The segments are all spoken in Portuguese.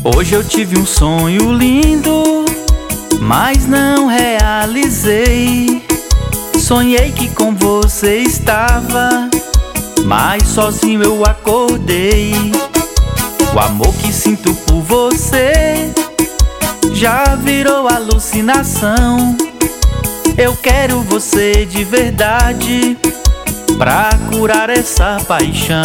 Hoje eu tive um sonho lindo, mas não realizei. Sonhei que com você estava, mas sozinho eu acordei. O amor que sinto por você já virou alucinação. Eu quero você de verdade pra curar essa paixão.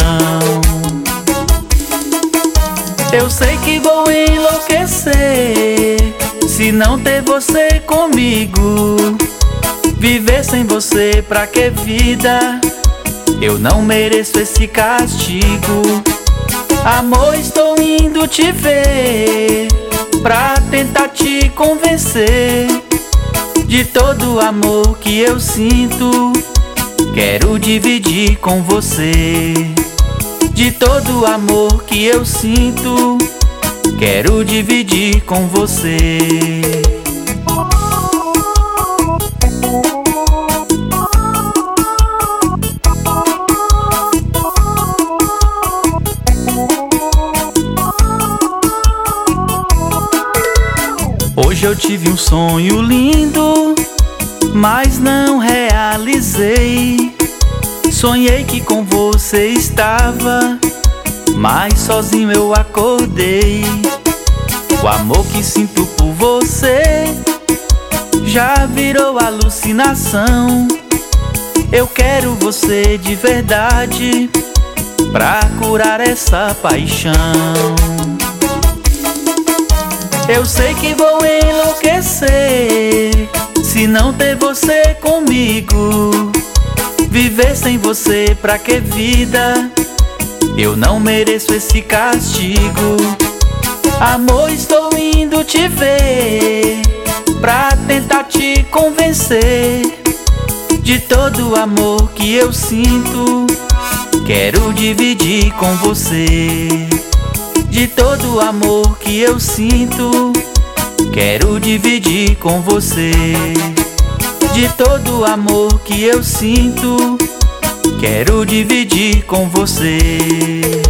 Eu sei que vou enlouquecer se não ter você comigo. Viver sem você, pra que vida? Eu não mereço esse castigo. Amor, estou indo te ver pra tentar te convencer de todo o amor que eu sinto. Quero dividir com você. De todo o amor que eu sinto, quero dividir com você. Hoje eu tive um sonho lindo, mas não realizei. Sonhei que com você estava, mas sozinho eu acordei. O amor que sinto por você já virou alucinação. Eu quero você de verdade pra curar essa paixão. Eu sei que vou enlouquecer se não ter você comigo. Viver sem você, pra que vida? Eu não mereço esse castigo. Amor, estou indo te ver pra tentar te convencer de todo o amor que eu sinto. Quero dividir com você. De todo o amor que eu sinto, quero dividir com você. De todo o amor que eu sinto, quero dividir com você.